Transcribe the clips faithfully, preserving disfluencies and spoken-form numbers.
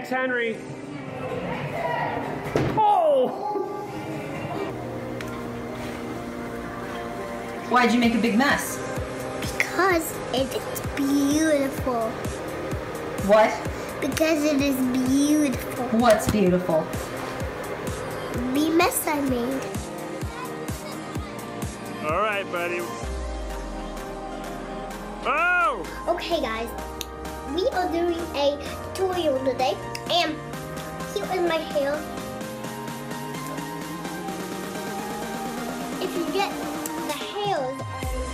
Thanks, Henry. Oh! Why'd you make a big mess? Because it is beautiful. What? Because it is beautiful. What's beautiful? The mess I made. All right, buddy. Oh! Okay, guys. We are doing a tutorial today. And here is my hair. If you get the hairs on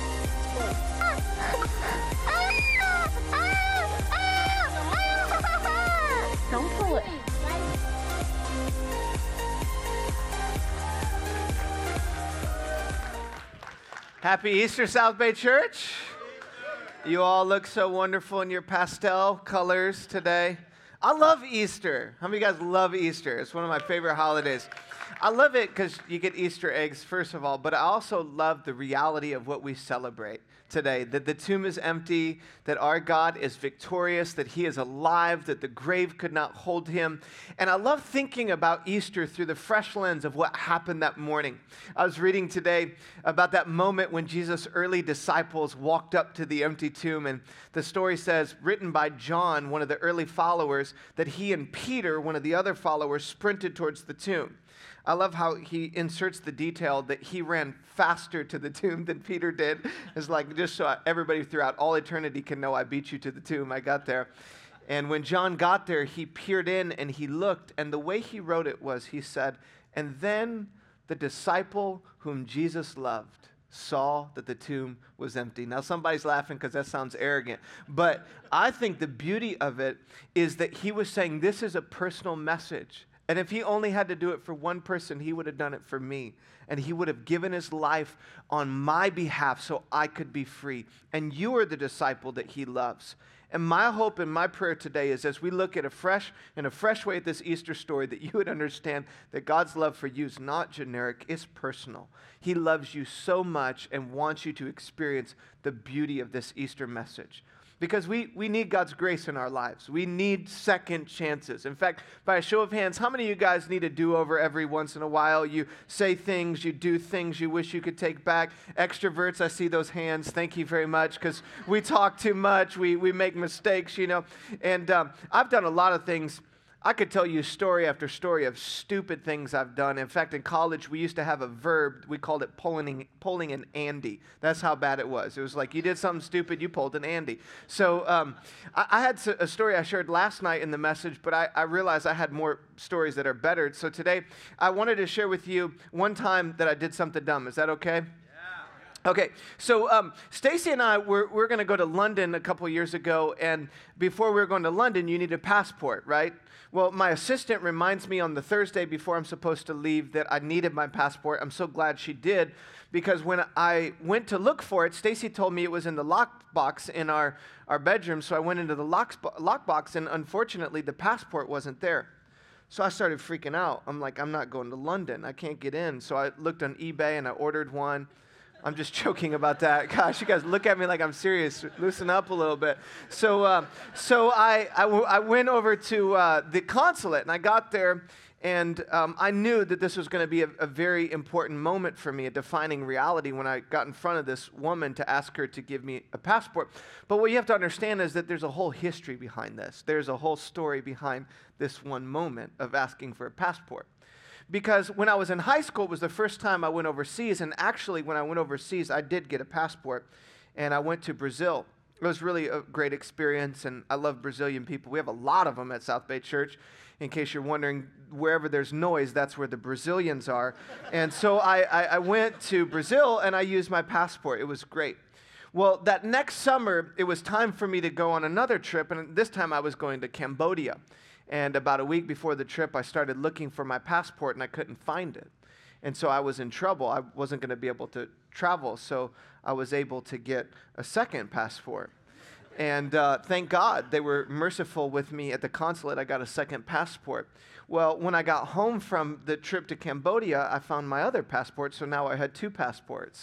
there. Don't pull it. Happy Easter, South Bay Church. You all look so wonderful in your pastel colors today. I love Easter. How many of you guys love Easter? It's one of my favorite holidays. I love it because you get Easter eggs, first of all, but I also love the reality of what we celebrate today, that the tomb is empty, that our God is victorious, that he is alive, that the grave could not hold him. And I love thinking about Easter through the fresh lens of what happened that morning. I was reading today about that moment when Jesus' early disciples walked up to the empty tomb, and the story says, written by John, one of the early followers, that he and Peter, one of the other followers, sprinted towards the tomb. I love how he inserts the detail that he ran faster to the tomb than Peter did. It's like, just so everybody throughout all eternity can know I beat you to the tomb. I got there. And when John got there, he peered in and he looked. And the way he wrote it was, he said, and then the disciple whom Jesus loved saw that the tomb was empty. Now, somebody's laughing because that sounds arrogant. But I think the beauty of it is that he was saying this is a personal message. And if he only had to do it for one person, he would have done it for me. And he would have given his life on my behalf so I could be free. And you are the disciple that he loves. And my hope and my prayer today is as we look at a fresh, in a fresh way at this Easter story, that you would understand that God's love for you is not generic, it's personal. He loves you so much and wants you to experience the beauty of this Easter message. Because we, we need God's grace in our lives. We need second chances. In fact, by a show of hands, how many of you guys need a do-over every once in a while? You say things, you do things you wish you could take back. Extroverts, I see those hands. Thank you very much, because we talk too much. We, we make mistakes, you know. And um, I've done a lot of things. I could tell you story after story of stupid things I've done. In fact, in college, we used to have a verb. We called it pulling, pulling an Andy. That's how bad it was. It was like you did something stupid, you pulled an Andy. So um, I, I had a story I shared last night in the message, but I, I realized I had more stories that are better. So today, I wanted to share with you one time that I did something dumb. Is that okay? Okay, so um, Stacy and I, we're, we're going to go to London a couple years ago, and before we were going to London, you need a passport, right? Well, my assistant reminds me on the Thursday before I'm supposed to leave that I needed my passport. I'm so glad she did, because when I went to look for it, Stacy told me it was in the lockbox in our, our bedroom, so I went into the lock, lockbox, and unfortunately, the passport wasn't there. So I started freaking out. I'm like, I'm not going to London. I can't get in. So I looked on eBay, and I ordered one. I'm just joking about that. Gosh, you guys look at me like I'm serious. Loosen up a little bit. So uh, so I, I, w- I went over to uh, the consulate, and I got there, and um, I knew that this was going to be a, a very important moment for me, a defining reality when I got in front of this woman to ask her to give me a passport. But what you have to understand is that there's a whole history behind this. There's a whole story behind this one moment of asking for a passport. Because when I was in high school, it was the first time I went overseas, and actually when I went overseas, I did get a passport, and I went to Brazil. It was really a great experience, and I love Brazilian people. We have a lot of them at South Bay Church. In case you're wondering, wherever there's noise, that's where the Brazilians are. And so I, I, I went to Brazil, and I used my passport. It was great. Well, that next summer, it was time for me to go on another trip, and this time I was going to Cambodia. And about a week before the trip, I started looking for my passport, and I couldn't find it. And so I was in trouble. I wasn't going to be able to travel, so I was able to get a second passport. And uh, thank God they were merciful with me at the consulate. I got a second passport. Well, when I got home from the trip to Cambodia, I found my other passport, so now I had two passports.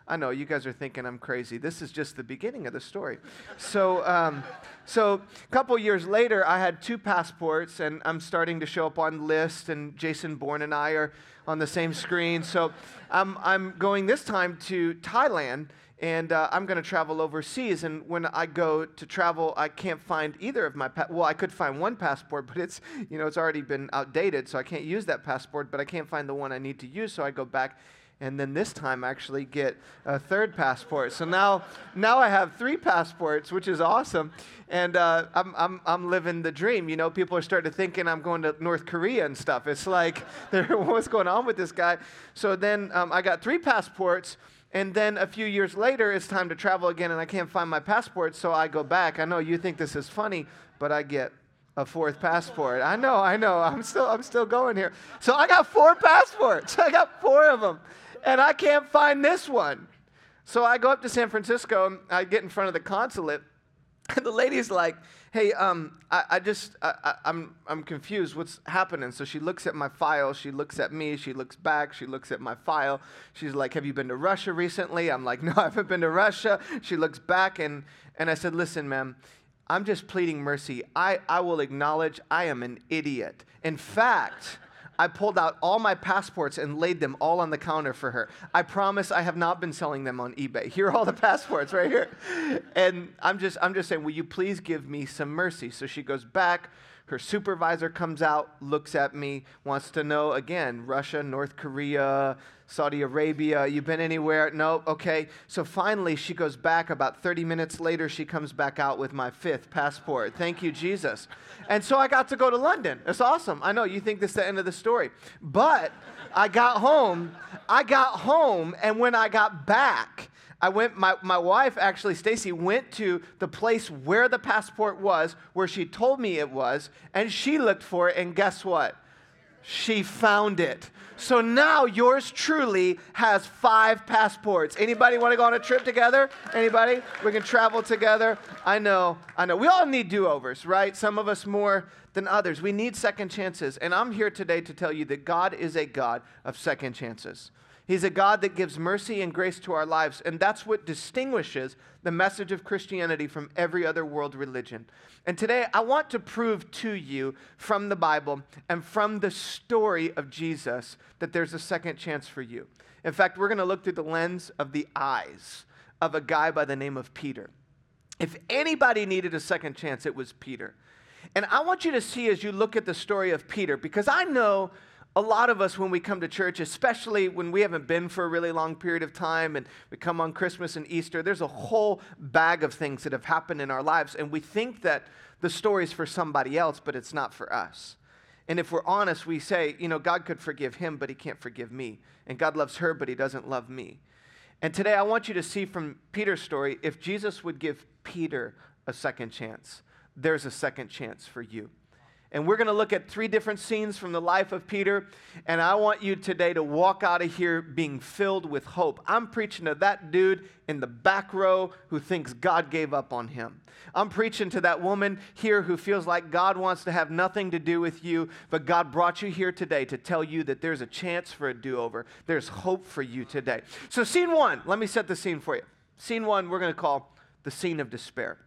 I know you guys are thinking I'm crazy. This is just the beginning of the story. So, um, so a couple years later, I had two passports, and I'm starting to show up on the list, and Jason Bourne and I are on the same screen. So I'm, I'm going this time to Thailand, and uh, I'm going to travel overseas. And when I go to travel, I can't find either of my, pa- well, I could find one passport, but it's, you know, it's already been outdated, so I can't use that passport, but I can't find the one I need to use, so I go back and then this time actually get a third passport. So now, now I have three passports, which is awesome, and uh, I'm, I'm, I'm living the dream. You know, people are starting to thinking I'm going to North Korea and stuff. It's like, what's going on with this guy? So then um, I got three passports, and then a few years later, it's time to travel again, and I can't find my passport, so I go back. I know you think this is funny, but I get a fourth passport. I know, I know. I'm still, I'm still going here. So I got four passports. I got four of them. And I can't find this one. So I go up to San Francisco, I get in front of the consulate, and the lady's like, hey, um, I, I just, I, I, I'm, I'm confused, what's happening? So she looks at my file, she looks at me, she looks back, she looks at my file, she's like, have you been to Russia recently? I'm like, no, I haven't been to Russia. She looks back, and, and I said, listen, ma'am, I'm just pleading mercy. I, I will acknowledge I am an idiot. In fact, I pulled out all my passports and laid them all on the counter for her. I promise I have not been selling them on eBay. Here are all the passports right here. And I'm just, I'm just saying, will you please give me some mercy? So she goes back. Her supervisor comes out, looks at me, wants to know, again, Russia, North Korea, Saudi Arabia, you been anywhere? No, okay. So finally, she goes back. About thirty minutes later, she comes back out with my fifth passport. Thank you, Jesus. And so I got to go to London. It's awesome. I know, you think this is the end of the story. But I got home. I got home, and when I got back, I went, my, my wife, actually, Stacy, went to the place where the passport was, where she told me it was, and she looked for it, and guess what? She found it. So now yours truly has five passports. Anybody want to go on a trip together? Anybody? We can travel together. I know, I know. We all need do-overs, right? Some of us more than others. We need second chances. And I'm here today to tell you that God is a God of second chances. He's a God that gives mercy and grace to our lives, and that's what distinguishes the message of Christianity from every other world religion. And today, I want to prove to you from the Bible and from the story of Jesus that there's a second chance for you. In fact, we're going to look through the lens of the eyes of a guy by the name of Peter. If anybody needed a second chance, it was Peter. And I want you to see as you look at the story of Peter, because I know a lot of us, when we come to church, especially when we haven't been for a really long period of time and we come on Christmas and Easter, there's a whole bag of things that have happened in our lives, and we think that the story's for somebody else, but it's not for us. And if we're honest, we say, you know, God could forgive him, but he can't forgive me. And God loves her, but he doesn't love me. And today I want you to see from Peter's story, if Jesus would give Peter a second chance, there's a second chance for you. And we're going to look at three different scenes from the life of Peter. And I want you today to walk out of here being filled with hope. I'm preaching to that dude in the back row who thinks God gave up on him. I'm preaching to that woman here who feels like God wants to have nothing to do with you, but God brought you here today to tell you that there's a chance for a do-over. There's hope for you today. So scene one, let me set the scene for you. Scene one, we're going to call the scene of despair.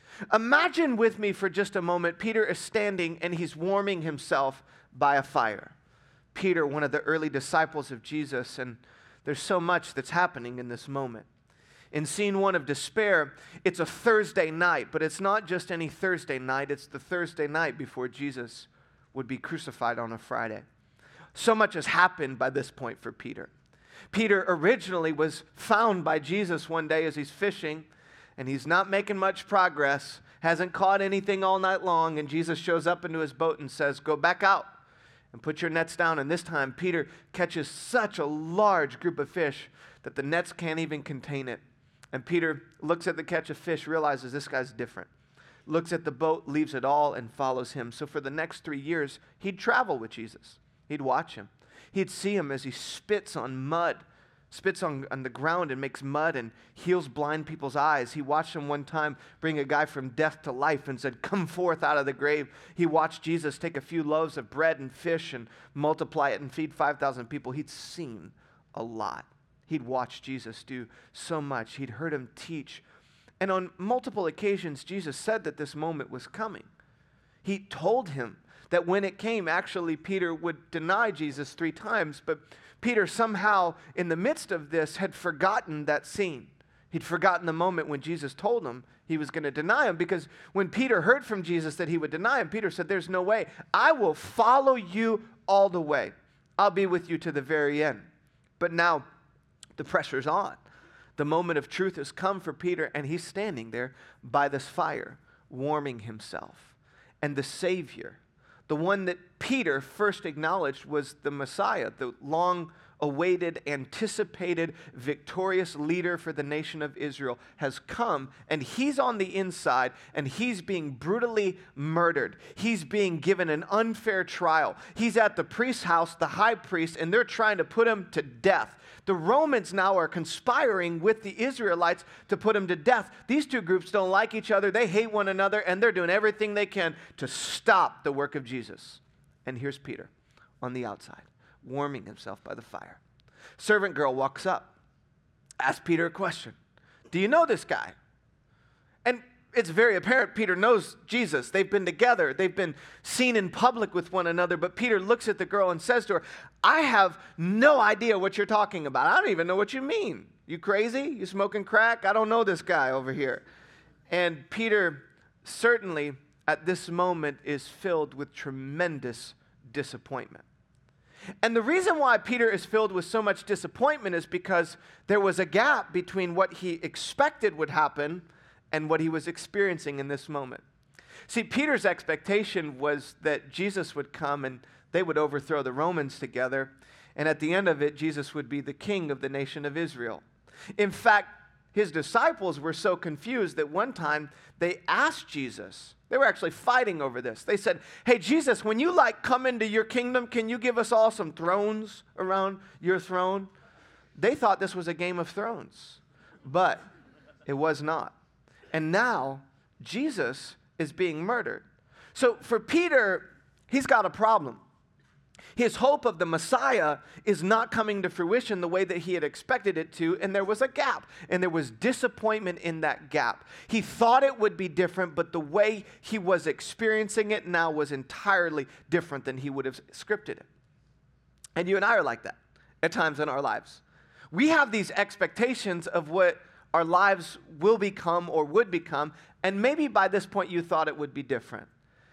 Imagine with me for just a moment, Peter is standing and he's warming himself by a fire. Peter, one of the early disciples of Jesus, and there's so much that's happening in this moment. In scene one of despair, it's a Thursday night, but it's not just any Thursday night, it's the Thursday night before Jesus would be crucified on a Friday. So much has happened by this point for Peter. Peter originally was found by Jesus one day as he's fishing, and he's not making much progress, hasn't caught anything all night long, and Jesus shows up into his boat and says, go back out and put your nets down. And this time, Peter catches such a large group of fish that the nets can't even contain it. And Peter looks at the catch of fish, realizes this guy's different, looks at the boat, leaves it all, and follows him. So for the next three years, he'd travel with Jesus. He'd watch him. He'd see him as he spits on mud, spits on, on the ground and makes mud and heals blind people's eyes. He watched him one time bring a guy from death to life and said, come forth out of the grave. He watched Jesus take a few loaves of bread and fish and multiply it and feed five thousand people. He'd seen a lot. He'd watched Jesus do so much. He'd heard him teach. And on multiple occasions, Jesus said that this moment was coming. He told him that when it came, actually, Peter would deny Jesus three times. But Peter somehow, in the midst of this, had forgotten that scene. He'd forgotten the moment when Jesus told him he was going to deny him, because when Peter heard from Jesus that he would deny him, Peter said, there's no way. I will follow you all the way. I'll be with you to the very end. But now the pressure's on. The moment of truth has come for Peter, and he's standing there by this fire, warming himself. And the Savior, the one that Peter first acknowledged was the Messiah, the long-awaited, anticipated, victorious leader for the nation of Israel, has come, and he's on the inside, and he's being brutally murdered. He's being given an unfair trial. He's at the priest's house, the high priest, and they're trying to put him to death. The Romans now are conspiring with the Israelites to put him to death. These two groups don't like each other. They hate one another, and they're doing everything they can to stop the work of Jesus. And here's Peter on the outside, warming himself by the fire. Servant girl walks up, asks Peter a question. Do you know this guy? And it's very apparent Peter knows Jesus. They've been together. They've been seen in public with one another. But Peter looks at the girl and says to her, I have no idea what you're talking about. I don't even know what you mean. You crazy? You smoking crack? I don't know this guy over here. And Peter certainly at this moment is filled with tremendous disappointment. And the reason why Peter is filled with so much disappointment is because there was a gap between what he expected would happen and what he was experiencing in this moment. See, Peter's expectation was that Jesus would come and they would overthrow the Romans together, and at the end of it, Jesus would be the king of the nation of Israel. In fact, his disciples were so confused that one time they asked Jesus, they were actually fighting over this. They said, hey, Jesus, when you like come into your kingdom, can you give us all some thrones around your throne? They thought this was a Game of Thrones, but it was not. And now Jesus is being murdered. So for Peter, he's got a problem. His hope of the Messiah is not coming to fruition the way that he had expected it to, and there was a gap, and there was disappointment in that gap. He thought it would be different, but the way he was experiencing it now was entirely different than he would have scripted it. And you and I are like that at times in our lives. We have these expectations of what our lives will become or would become, and maybe by this point you thought it would be different.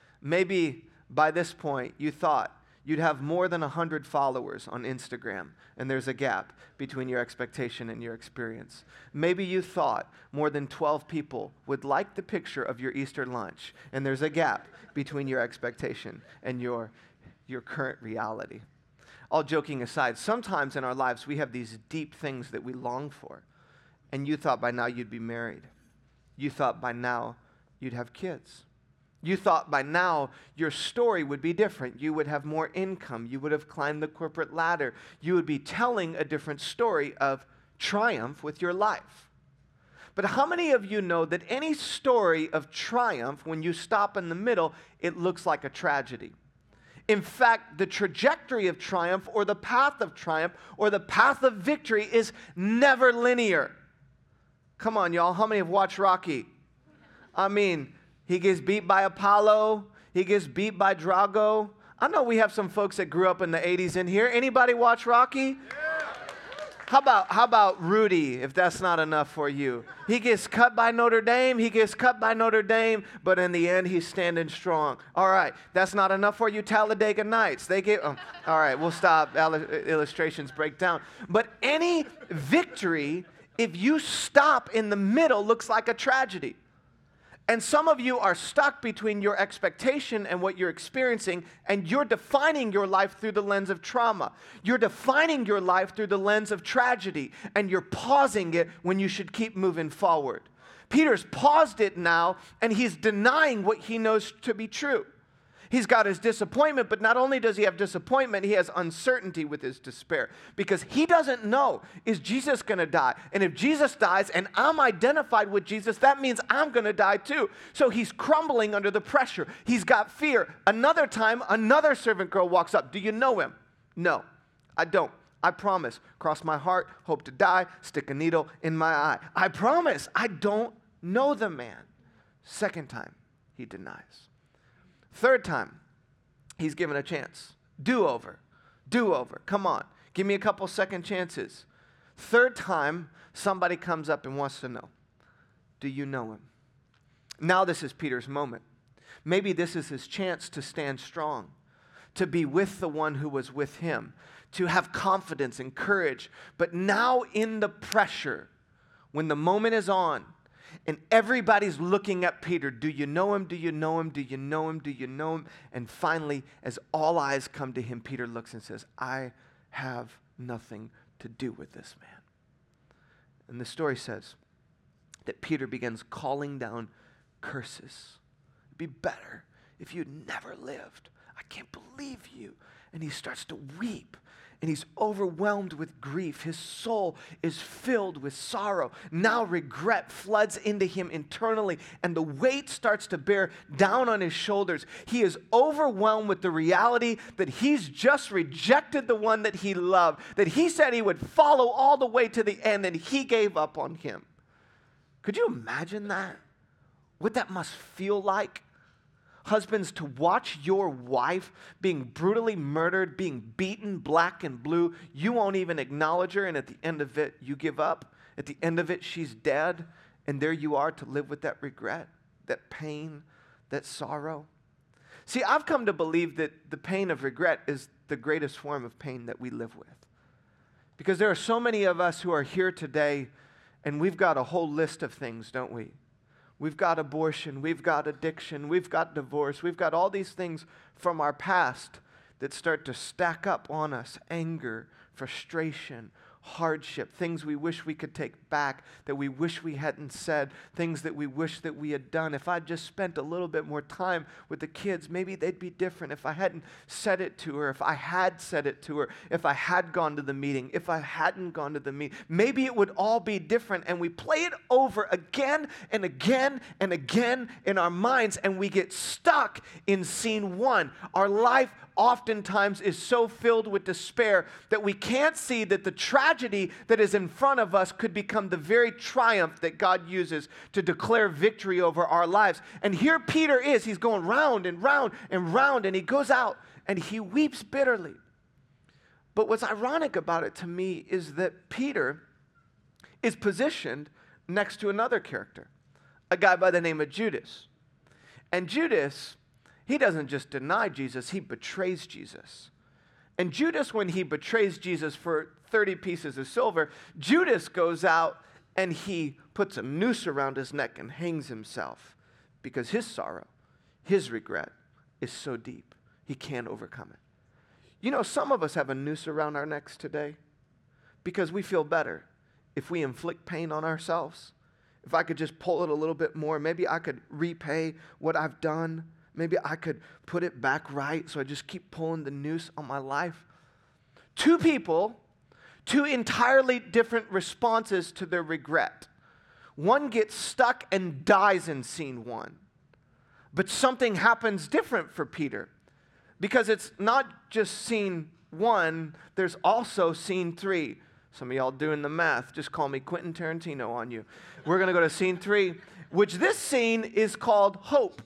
Maybe by this point you thought you'd have more than one hundred followers on Instagram, and there's a gap between your expectation and your experience. Maybe you thought more than twelve people would like the picture of your Easter lunch, and there's a gap between your expectation and your, your current reality. All joking aside, sometimes in our lives we have these deep things that we long for. And you thought by now you'd be married. You thought by now you'd have kids. You thought by now your story would be different. You would have more income. You would have climbed the corporate ladder. You would be telling a different story of triumph with your life. But how many of you know that any story of triumph, when you stop in the middle, it looks like a tragedy? In fact, the trajectory of triumph or the path of triumph or the path of victory is never linear. Come on, y'all. How many have watched Rocky? I mean, he gets beat by Apollo. He gets beat by Drago. I know we have some folks that grew up in the eighties in here. Anybody watch Rocky? Yeah. How about, how about Rudy, if that's not enough for you? He gets cut by Notre Dame. He gets cut by Notre Dame, but in the end, he's standing strong. All right, that's not enough for you, Talladega Nights. They get, um, all right, we'll stop. Illustrations break down. But any victory, if you stop in the middle, looks like a tragedy. And some of you are stuck between your expectation and what you're experiencing, and you're defining your life through the lens of trauma. You're defining your life through the lens of tragedy, and you're pausing it when you should keep moving forward. Peter's paused it now, and he's denying what he knows to be true. He's got his disappointment, but not only does he have disappointment, he has uncertainty with his despair. Because he doesn't know, is Jesus going to die? And if Jesus dies and I'm identified with Jesus, that means I'm going to die too. So he's crumbling under the pressure. He's got fear. Another time, another servant girl walks up. Do you know him? No, I don't. I promise. Cross my heart, hope to die, stick a needle in my eye. I promise. I don't know the man. Second time, he denies. Third time, he's given a chance. Do-over. Do-over. Come on. Give me a couple second chances. Third time, somebody comes up and wants to know, do you know him? Now this is Peter's moment. Maybe this is his chance to stand strong, to be with the one who was with him, to have confidence and courage. But now in the pressure, when the moment is on, and everybody's looking at Peter, do you know him? Do you know him? Do you know him? Do you know him? And finally, as all eyes come to him, Peter looks and says, I have nothing to do with this man. And the story says that Peter begins calling down curses. It'd be better if you'd never lived. I can't believe you. And he starts to weep. And he's overwhelmed with grief. His soul is filled with sorrow. Now regret floods into him internally, and the weight starts to bear down on his shoulders. He is overwhelmed with the reality that he's just rejected the one that he loved, that he said he would follow all the way to the end, and he gave up on him. Could you imagine that? What that must feel like? Husbands, to watch your wife being brutally murdered, being beaten black and blue, you won't even acknowledge her, and at the end of it, you give up. At the end of it, she's dead, and there you are to live with that regret, that pain, that sorrow. See, I've come to believe that the pain of regret is the greatest form of pain that we live with. Because there are so many of us who are here today, and we've got a whole list of things, don't we? We've got abortion, we've got addiction, we've got divorce, we've got all these things from our past that start to stack up on us. Anger, frustration, hardship, things we wish we could take back, that we wish we hadn't said, things that we wish that we had done. If I'd just spent a little bit more time with the kids, maybe they'd be different. If I hadn't said it to her, if I had said it to her, if I had gone to the meeting, if I hadn't gone to the meeting, maybe it would all be different. And we play it over again and again and again in our minds, and we get stuck in scene one. Our life oftentimes is so filled with despair that we can't see that the tragedy that is in front of us could become the very triumph that God uses to declare victory over our lives. And here Peter is. He's going round and round and round, and he goes out and he weeps bitterly. But what's ironic about it to me is that Peter is positioned next to another character, a guy by the name of Judas. And Judas, he doesn't just deny Jesus, he betrays Jesus. And Judas, when he betrays Jesus for thirty pieces of silver, Judas goes out and he puts a noose around his neck and hangs himself because his sorrow, his regret is so deep, he can't overcome it. You know, some of us have a noose around our necks today because we feel better if we inflict pain on ourselves. If I could just pull it a little bit more, maybe I could repay what I've done. Maybe I could put it back right, so I just keep pulling the noose on my life. Two people, two entirely different responses to their regret. One gets stuck and dies in scene one. But something happens different for Peter, because it's not just scene one, there's also scene three. Some of y'all doing the math, just call me Quentin Tarantino on you. We're going to go to scene three, which this scene is called hope.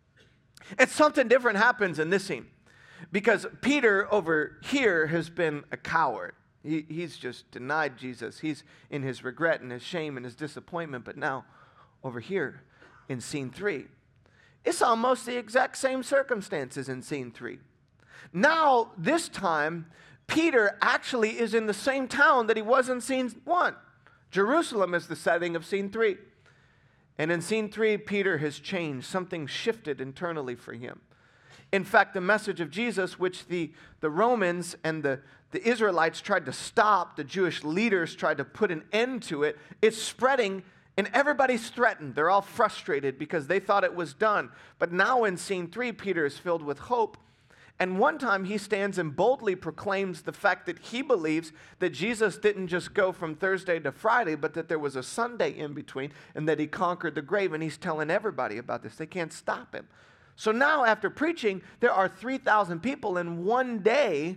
And something different happens in this scene, because Peter over here has been a coward. He, he's just denied Jesus. He's in his regret and his shame and his disappointment. But now over here in scene three, it's almost the exact same circumstances in scene three. Now, this time, Peter actually is in the same town that he was in scene one. Jerusalem is the setting of scene three. And in scene three, Peter has changed. Something shifted internally for him. In fact, the message of Jesus, which the, the Romans and the, the Israelites tried to stop, the Jewish leaders tried to put an end to it, it's spreading and everybody's threatened. They're all frustrated because they thought it was done. But now in scene three, Peter is filled with hope. And one time he stands and boldly proclaims the fact that he believes that Jesus didn't just go from Thursday to Friday, but that there was a Sunday in between and that he conquered the grave. And he's telling everybody about this. They can't stop him. So now after preaching, there are three thousand people in one day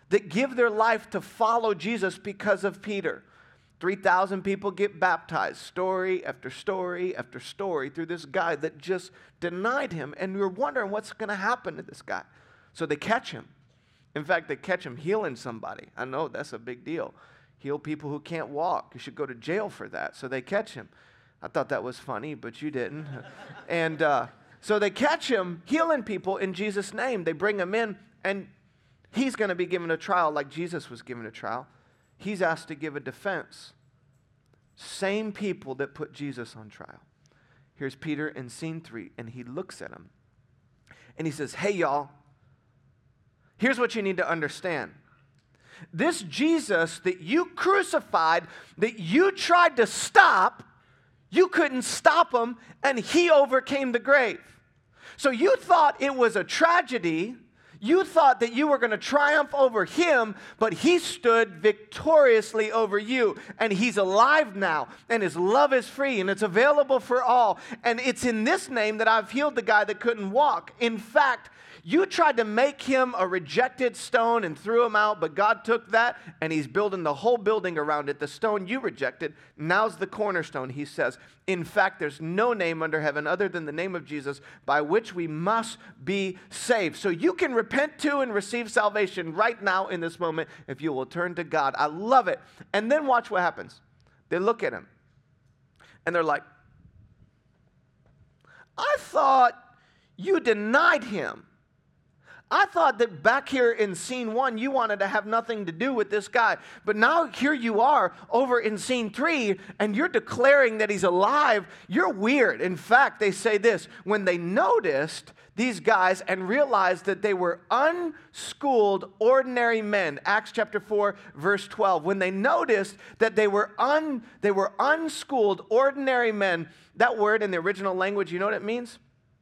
that give their life to follow Jesus because of Peter. three thousand people get baptized, story after story after story through this guy that just denied him. And we were wondering what's going to happen to this guy. So they catch him. In fact, they catch him healing somebody. I know that's a big deal. Heal people who can't walk. You should go to jail for that. So they catch him. I thought that was funny, but you didn't. and uh, so they catch him healing people in Jesus' name. They bring him in, and he's going to be given a trial like Jesus was given a trial. He's asked to give a defense. Same people that put Jesus on trial. Here's Peter in scene three, and he looks at him. And he says, hey, y'all, here's what you need to understand. This Jesus that you crucified, that you tried to stop, you couldn't stop him, and he overcame the grave. So you thought it was a tragedy. You thought that you were going to triumph over him, but he stood victoriously over you. And he's alive now, and his love is free, and it's available for all. And it's in this name that I've healed the guy that couldn't walk. In fact, you tried to make him a rejected stone and threw him out, but God took that, and he's building the whole building around it. The stone you rejected, now's the cornerstone, he says. In fact, there's no name under heaven other than the name of Jesus by which we must be saved. So you can repent to and receive salvation right now in this moment if you will turn to God. I love it. And then watch what happens. They look at him, and they're like, I thought you denied him. I thought that back here in scene one, you wanted to have nothing to do with this guy. But now here you are over in scene three, and you're declaring that he's alive. You're weird. In fact, they say this, when they noticed these guys and realized that they were unschooled, ordinary men, Acts chapter four, verse twelve, when they noticed that they were, un, they were unschooled, ordinary men, that word in the original language, you know what it means?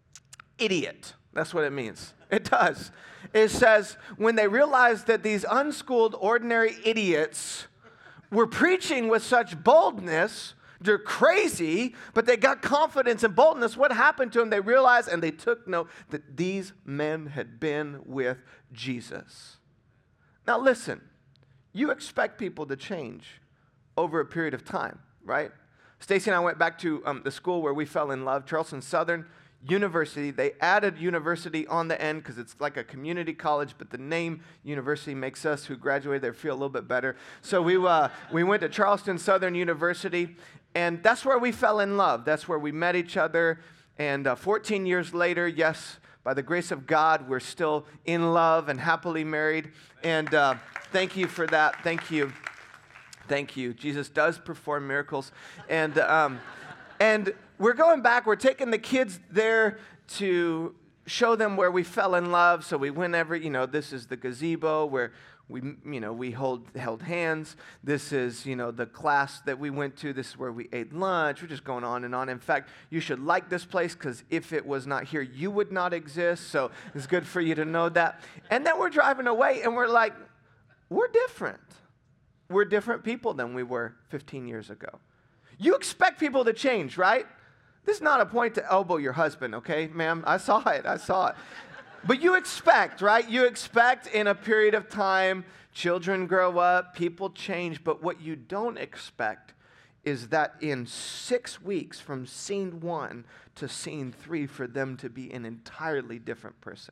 Idiot. That's what it means. It does. It says, when they realized that these unschooled, ordinary idiots were preaching with such boldness, they're crazy, but they got confidence and boldness. What happened to them? They realized and they took note that these men had been with Jesus. Now listen, you expect people to change over a period of time, right? Stacy and I went back to um, the school where we fell in love, Charleston Southern University. They added university on the end because it's like a community college, but the name university makes us who graduated there feel a little bit better. So we uh, we went to Charleston Southern University, and that's where we fell in love. That's where we met each other. And uh, fourteen years later, yes, by the grace of God, we're still in love and happily married. And uh, thank you for that. Thank you. Thank you. Jesus does perform miracles. And um, and we're going back. We're taking the kids there to show them where we fell in love. So we went every, you know, this is the gazebo where we, you know, we hold, held hands. This is, you know, the class that we went to. This is where we ate lunch. We're just going on and on. In fact, you should like this place because if it was not here, you would not exist. So it's good for you to know that. And then we're driving away and we're like, we're different. We're different people than we were fifteen years ago. You expect people to change, right? This is not a point to elbow your husband, okay, ma'am? I saw it, I saw it. But you expect, right? You expect in a period of time, children grow up, people change, but what you don't expect is that in six weeks from scene one to scene three for them to be an entirely different person.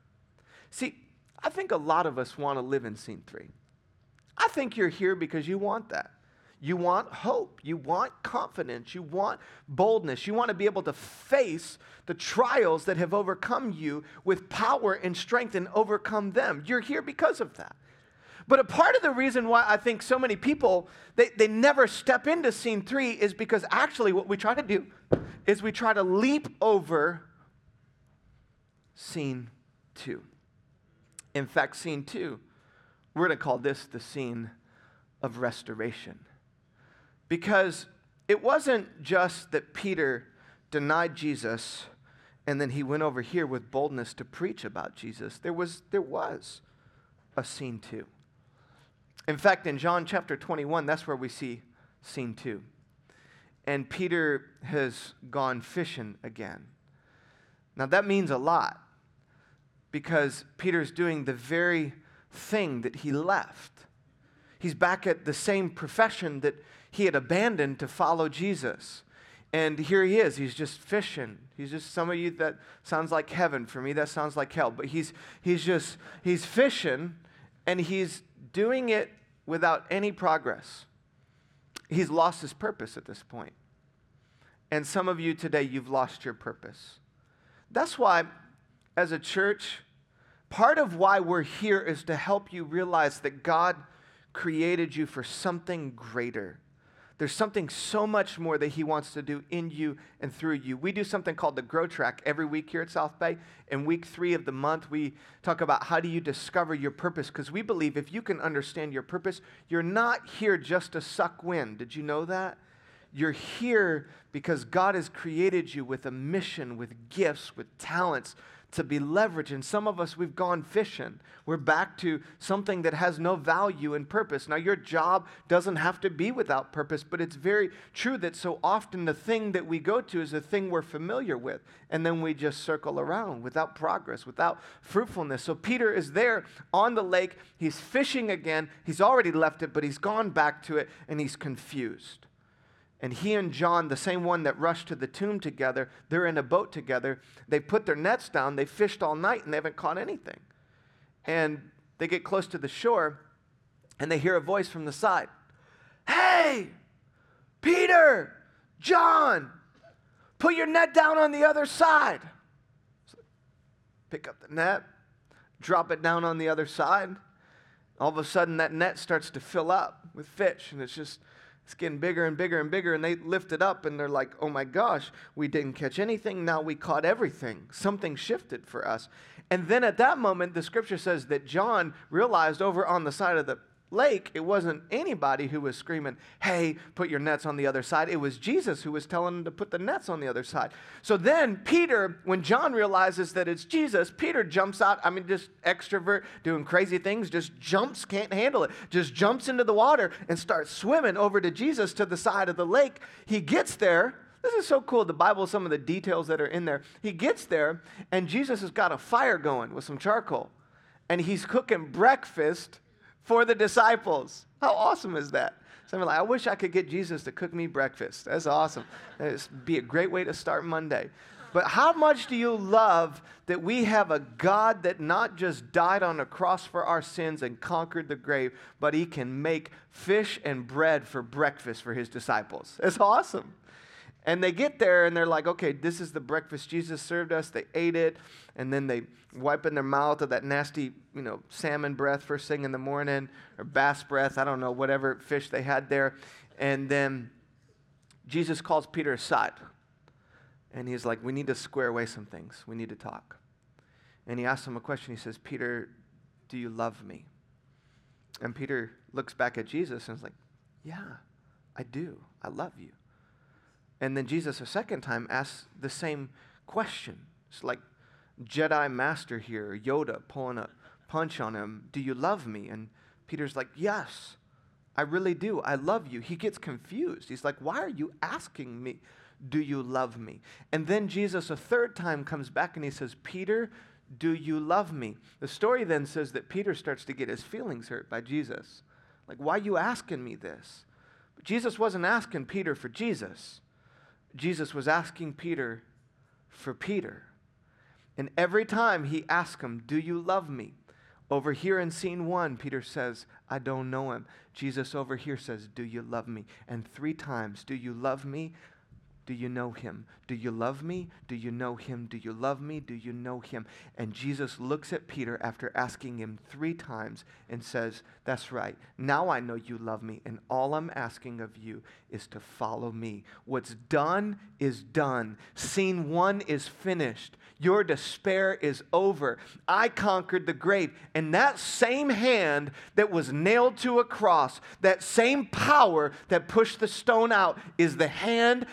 See, I think a lot of us want to live in scene three. I think you're here because you want that. You want hope. You want confidence. You want boldness. You want to be able to face the trials that have overcome you with power and strength and overcome them. You're here because of that. But a part of the reason why I think so many people, they, they never step into scene three is because actually what we try to do is we try to leap over scene two. In fact, scene two, we're going to call this the scene of restoration. Because it wasn't just that Peter denied Jesus and then he went over here with boldness to preach about Jesus. There was, there was a scene two. In fact, in John chapter twenty-one, that's where we see scene two. And Peter has gone fishing again. Now that means a lot because Peter's doing the very thing that he left. He's back at the same profession that he had abandoned to follow Jesus. And here he is. He's just fishing. He's just, some of you, that sounds like heaven. For me, that sounds like hell. But he's he's just, he's fishing, and he's doing it without any progress. He's lost his purpose at this point. And some of you today, you've lost your purpose. That's why, as a church, part of why we're here is to help you realize that God created you for something greater. There's something so much more that he wants to do in you and through you. We do something called the Grow Track every week here at South Bay. In week three of the month, we talk about how do you discover your purpose, because we believe if you can understand your purpose, you're not here just to suck wind. Did you know that? You're here because God has created you with a mission, with gifts, with talents to be leveraged. And some of us, we've gone fishing. We're back to something that has no value and purpose. Now, your job doesn't have to be without purpose, but it's very true that so often the thing that we go to is the thing we're familiar with, and then we just circle around without progress, without fruitfulness. So Peter is there on the lake. He's fishing again. He's already left it, but he's gone back to it, and he's confused. And he and John, the same one that rushed to the tomb together, they're in a boat together. They put their nets down. They fished all night, and they haven't caught anything. And they get close to the shore, and they hear a voice from the side. Hey, Peter, John, put your net down on the other side. So pick up the net, drop it down on the other side. All of a sudden, that net starts to fill up with fish, and it's just... it's getting bigger and bigger and bigger, and they lift it up, and they're like, oh my gosh, we didn't catch anything, now we caught everything. Something shifted for us. And then at that moment, the scripture says that John realized over on the side of the lake, it wasn't anybody who was screaming, hey, put your nets on the other side. It was Jesus who was telling them to put the nets on the other side. So then Peter, when John realizes that it's Jesus, Peter jumps out, I mean, just extrovert, doing crazy things, just jumps, can't handle it, just jumps into the water and starts swimming over to Jesus to the side of the lake. He gets there. This is so cool, the Bible, some of the details that are in there. He gets there, and Jesus has got a fire going with some charcoal, and he's cooking breakfast for the disciples. How awesome is that? So I'm like, I wish I could get Jesus to cook me breakfast. That's awesome. That'd be a great way to start Monday. But how much do you love that we have a God that not just died on a cross for our sins and conquered the grave, but he can make fish and bread for breakfast for his disciples? That's awesome. And they get there, and they're like, okay, this is the breakfast Jesus served us. They ate it, and then they wipe in their mouth of that nasty, you know, salmon breath first thing in the morning, or bass breath, I don't know, whatever fish they had there. And then Jesus calls Peter aside, and he's like, we need to square away some things. We need to talk. And he asks him a question. He says, Peter, do you love me? And Peter looks back at Jesus and is like, yeah, I do. I love you. And then Jesus a second time asks the same question. It's like Jedi Master here, Yoda pulling a punch on him. Do you love me? And Peter's like, yes, I really do. I love you. He gets confused. He's like, why are you asking me, do you love me? And then Jesus a third time comes back and he says, Peter, do you love me? The story then says that Peter starts to get his feelings hurt by Jesus. Like, why are you asking me this? But Jesus wasn't asking Peter for Jesus. Jesus was asking Peter for Peter. And every time he asked him, do you love me? Over here in scene one, Peter says, I don't know him. Jesus over here says, do you love me? And three times, do you love me? Do you know him? Do you love me? Do you know him? Do you love me? Do you know him? And Jesus looks at Peter after asking him three times and says, that's right. Now I know you love me, and all I'm asking of you is to follow me. What's done is done. Scene one is finished. Your despair is over. I conquered the grave. And that same hand that was nailed to a cross, that same power that pushed the stone out, is the hand that is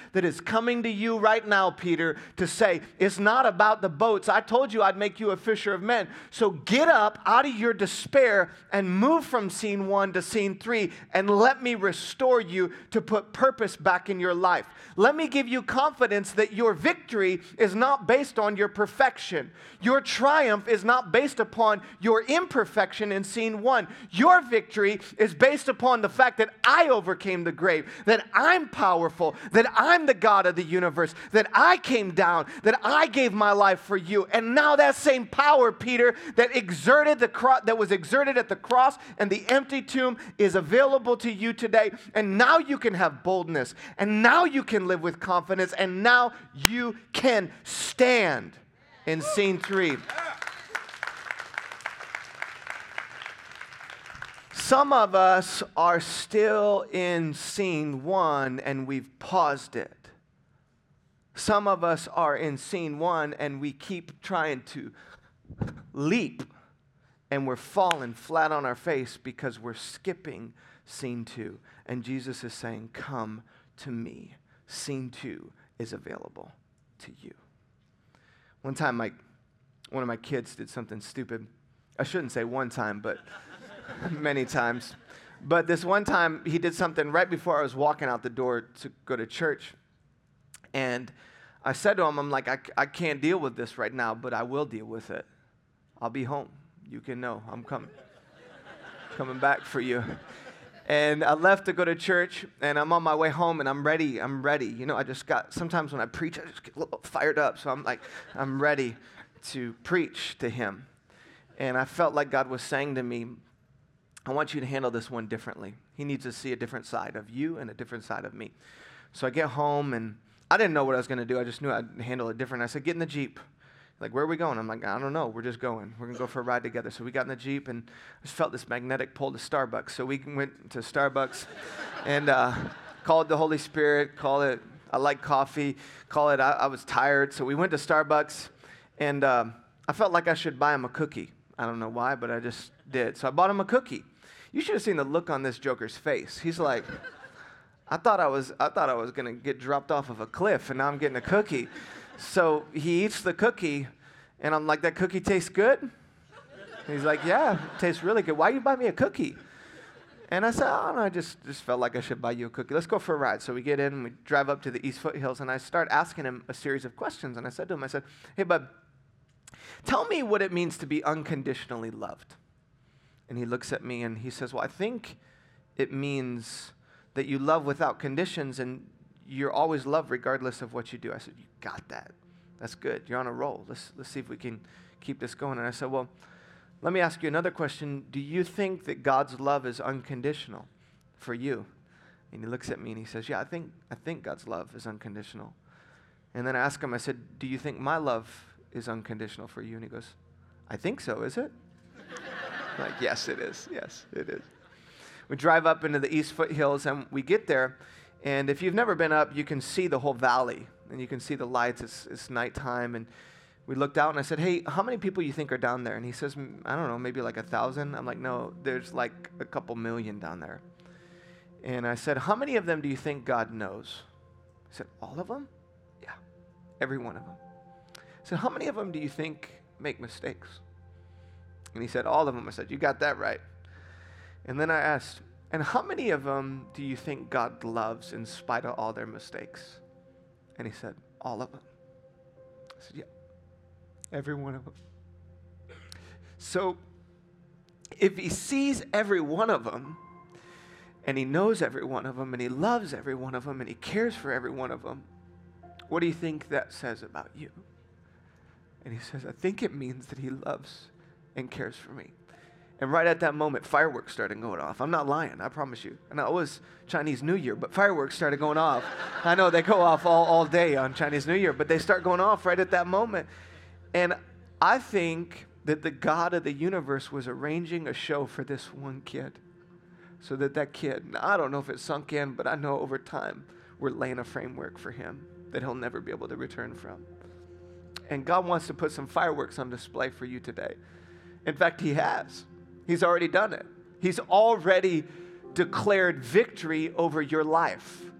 coming to you right now, Peter, to say, it's not about the boats. I told you I'd make you a fisher of men. So get up out of your despair and move from scene one to scene three, and let me restore you to put purpose back in your life. Let me give you confidence that your victory is not based on your perfection. Your triumph is not based upon your imperfection in scene one. Your victory is based upon the fact that I overcame the grave, that I'm powerful, that I'm the God of the universe, that I came down, that I gave my life for you. And now that same power, Peter, that exerted the cro- that was exerted at the cross and the empty tomb is available to you today. And now you can have boldness, and now you can live with confidence, and now you can stand in scene three. Some of us are still in scene one and we've paused it. Some of us are in scene one and we keep trying to leap and we're falling flat on our face because we're skipping scene two. And Jesus is saying, come to me. Scene two is available to you. One time, my, one of my kids did something stupid. I shouldn't say one time, but many times. But this one time, he did something right before I was walking out the door to go to church. And I said to him, I'm like, I, I can't deal with this right now, but I will deal with it. I'll be home. You can know I'm coming. Coming back for you. And I left to go to church, and I'm on my way home, and I'm ready. I'm ready. You know, I just got, sometimes when I preach, I just get a little fired up. So I'm like, I'm ready to preach to him. And I felt like God was saying to me, I want you to handle this one differently. He needs to see a different side of you and a different side of me. So I get home, and I didn't know what I was going to do. I just knew I'd handle it different. I said, get in the Jeep. Like, where are we going? I'm like, I don't know. We're just going. We're going to go for a ride together. So we got in the Jeep, and I just felt this magnetic pull to Starbucks. So we went to Starbucks and uh, called the Holy Spirit, call it, I like coffee, call it, I, I was tired. So we went to Starbucks, and uh, I felt like I should buy him a cookie. I don't know why, but I just did. So I bought him a cookie. You should have seen the look on this joker's face. He's like, I thought I was, I thought I was going to get dropped off of a cliff, and now I'm getting a cookie. So he eats the cookie, and I'm like, that cookie tastes good? And he's like, yeah, it tastes really good. Why you buy me a cookie? And I said, oh, no, I just, just felt like I should buy you a cookie. Let's go for a ride. So we get in, and we drive up to the East Foothills, and I start asking him a series of questions. And I said to him, I said, hey, bud, tell me what it means to be unconditionally loved. And he looks at me, and he says, well, I think it means that you love without conditions, and you're always loved regardless of what you do. I said, you got that. That's good. You're on a roll. Let's let's see if we can keep this going. And I said, well, let me ask you another question. Do you think that God's love is unconditional for you? And he looks at me and he says, yeah, I think I think God's love is unconditional. And then I asked him, I said, do you think my love is unconditional for you? And he goes, I think so, is it? I'm like, yes, it is. Yes, it is. We drive up into the East Foothills, and we get there. And if you've never been up, you can see the whole valley, and you can see the lights. It's, it's nighttime, and we looked out, and I said, hey, how many people you think are down there? And he says, I don't know, maybe like a thousand. I'm like, no, there's like a couple million down there. And I said, how many of them do you think God knows? He said, all of them? Yeah, every one of them. I said, how many of them do you think make mistakes? And he said, all of them. I said, you got that right. And then I asked, and how many of them do you think God loves in spite of all their mistakes? And he said, all of them. I said, yeah, every one of them. So if he sees every one of them, and he knows every one of them, and he loves every one of them, and he cares for every one of them, what do you think that says about you? And he says, I think it means that he loves and cares for me. And right at that moment, fireworks started going off. I'm not lying, I promise you. And it was Chinese New Year, but fireworks started going off. I know they go off all, all day on Chinese New Year, but they start going off right at that moment. And I think that the God of the universe was arranging a show for this one kid. So that that kid, I don't know if it sunk in, but I know over time, we're laying a framework for him that he'll never be able to return from. And God wants to put some fireworks on display for you today. In fact, he has. He's already done it. He's already declared victory over your life.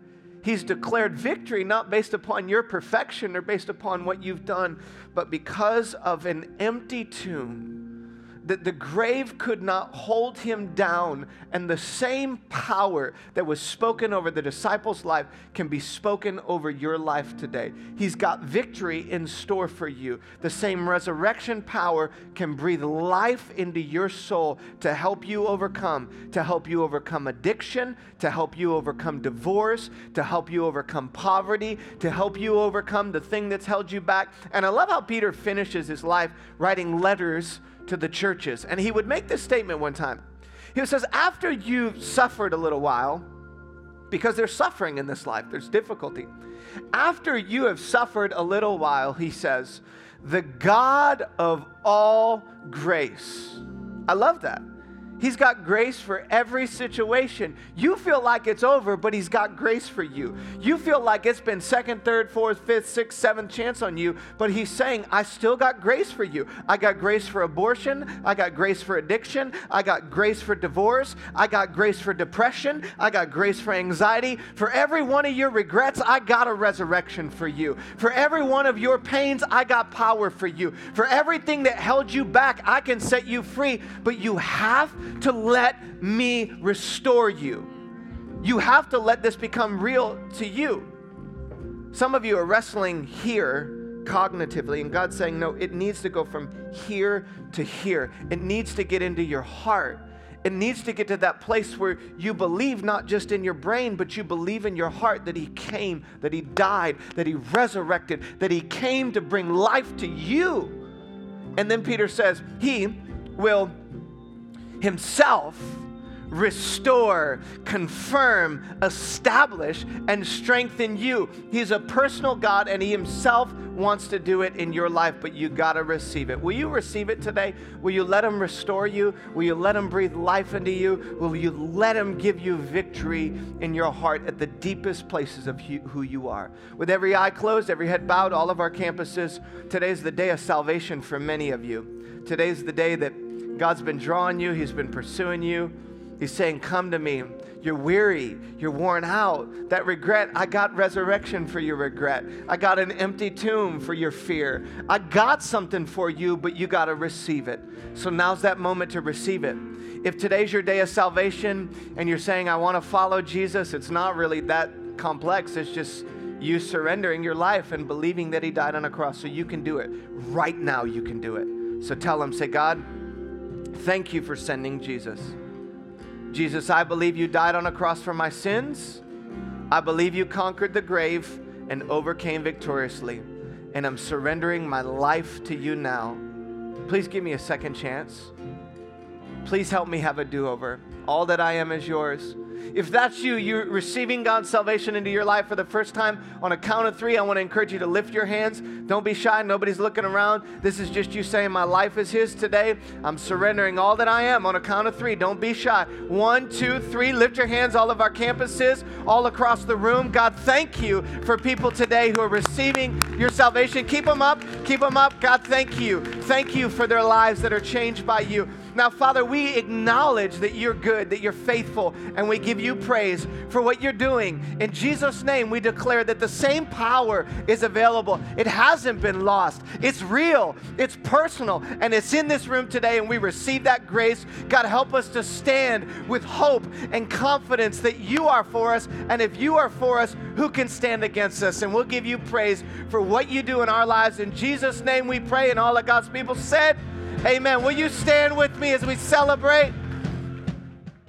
He's declared victory not based upon your perfection or based upon what you've done, but because of an empty tomb. That the grave could not hold him down, and the same power that was spoken over the disciples' life can be spoken over your life today. He's got victory in store for you. The same resurrection power can breathe life into your soul to help you overcome, to help you overcome addiction, to help you overcome divorce, to help you overcome poverty, to help you overcome the thing that's held you back. And I love how Peter finishes his life writing letters to the churches. And he would make this statement one time. He says, after you've suffered a little while, because there's suffering in this life, there's difficulty. After you have suffered a little while, he says, the God of all grace. I love that. He's got grace for every situation. You feel like it's over, but he's got grace for you. You feel like it's been second, third, fourth, fifth, sixth, seventh chance on you, but he's saying, I still got grace for you. I got grace for abortion. I got grace for addiction. I got grace for divorce. I got grace for depression. I got grace for anxiety. For every one of your regrets, I got a resurrection for you. For every one of your pains, I got power for you. For everything that held you back, I can set you free, but you have to let me restore you. You have to let this become real to you. Some of you are wrestling here cognitively, and God's saying, no, it needs to go from here to here. It needs to get into your heart. It needs to get to that place where you believe not just in your brain, but you believe in your heart that he came, that he died, that he resurrected, that he came to bring life to you. And then Peter says, he will himself restore, confirm, establish, and strengthen you. He's a personal God, and he himself wants to do it in your life, but you got to receive it. Will you receive it today? Will you let him restore you? Will you let him breathe life into you? Will you let him give you victory in your heart at the deepest places of who you are? With every eye closed, every head bowed, all of our campuses, today's the day of salvation for many of you. Today's the day that God's been drawing you. He's been pursuing you. He's saying, come to me. You're weary. You're worn out. That regret, I got resurrection for your regret. I got an empty tomb for your fear. I got something for you, but you got to receive it. So now's that moment to receive it. If today's your day of salvation and you're saying, I want to follow Jesus, it's not really that complex. It's just you surrendering your life and believing that he died on a cross so you can do it. Right now you can do it. So tell him, say, God, thank you for sending Jesus. Jesus, I believe you died on a cross for my sins. I believe you conquered the grave and overcame victoriously. And I'm surrendering my life to you now. Please give me a second chance. Please help me have a do-over. All that I am is yours. If that's you, you're receiving God's salvation into your life for the first time, on a count of three, I want to encourage you to lift your hands. Don't be shy. Nobody's looking around. This is just you saying, my life is his today. I'm surrendering all that I am on a count of three. Don't be shy. One, two, three. Lift your hands, all of our campuses, all across the room. God, thank you for people today who are receiving your salvation. Keep them up. Keep them up. God, thank you. Thank you for their lives that are changed by you. Now, Father, we acknowledge that you're good, that you're faithful, and we give you praise for what you're doing. In Jesus' name, we declare that the same power is available. It hasn't been lost. It's real, it's personal, and it's in this room today, and we receive that grace. God, help us to stand with hope and confidence that you are for us, and if you are for us, who can stand against us? And we'll give you praise for what you do in our lives. In Jesus' name we pray, and all of God's people said, amen. Will you stand with me as we celebrate?